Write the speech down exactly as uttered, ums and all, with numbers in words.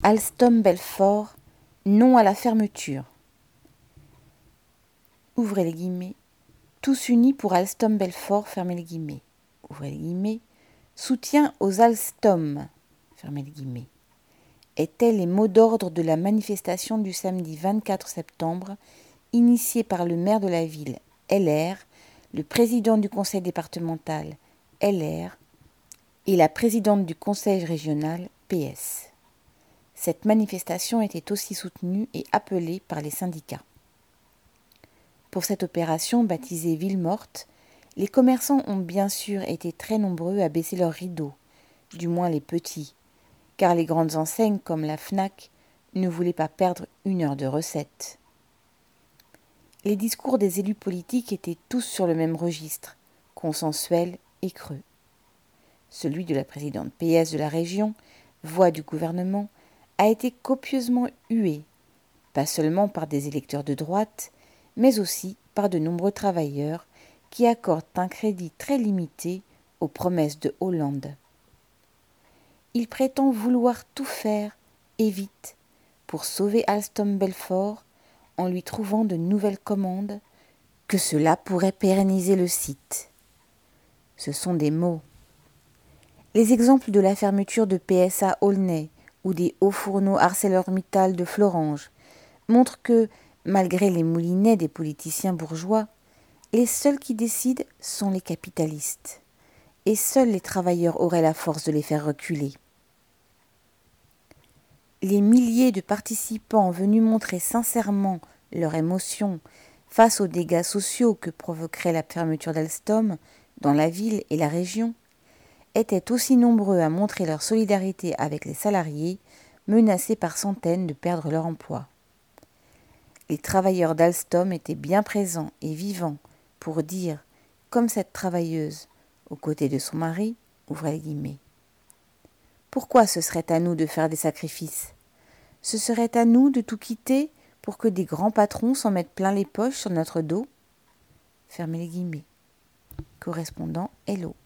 Alstom Belfort, non à la fermeture. Ouvrez les guillemets. Tous unis pour Alstom Belfort, fermez les guillemets. Ouvrez les guillemets. Soutien aux Alstom, fermez les guillemets. Étaient les mots d'ordre de la manifestation du samedi vingt-quatre septembre, initiée par le maire de la ville, L R, le président du conseil départemental, L R, et la présidente du conseil régional, P S. Cette manifestation était aussi soutenue et appelée par les syndicats. Pour cette opération baptisée Ville morte, les commerçants ont bien sûr été très nombreux à baisser leurs rideaux, du moins les petits, car les grandes enseignes comme la Fnac ne voulaient pas perdre une heure de recette. Les discours des élus politiques étaient tous sur le même registre, consensuel et creux. Celui de la présidente P S de la région, voix du gouvernement, a été copieusement hué, pas seulement par des électeurs de droite, mais aussi par de nombreux travailleurs qui accordent un crédit très limité aux promesses de Hollande. Il prétend vouloir tout faire, et vite, pour sauver Alstom Belfort en lui trouvant de nouvelles commandes, que cela pourrait pérenniser le site. Ce sont des mots. Les exemples de la fermeture de P S A Aulnay ou des hauts fourneaux ArcelorMittal de Florange montrent que, malgré les moulinets des politiciens bourgeois, les seuls qui décident sont les capitalistes, et seuls les travailleurs auraient la force de les faire reculer. Les milliers de participants venus montrer sincèrement leur émotion face aux dégâts sociaux que provoquerait la fermeture d'Alstom dans la ville et la région étaient aussi nombreux à montrer leur solidarité avec les salariés menacés par centaines de perdre leur emploi. Les travailleurs d'Alstom étaient bien présents et vivants pour dire, comme cette travailleuse, aux côtés de son mari, ouvrez les guillemets. Pourquoi ce serait à nous de faire des sacrifices ? Ce serait à nous de tout quitter pour que des grands patrons s'en mettent plein les poches sur notre dos ? Fermez les guillemets. Correspondant Hello.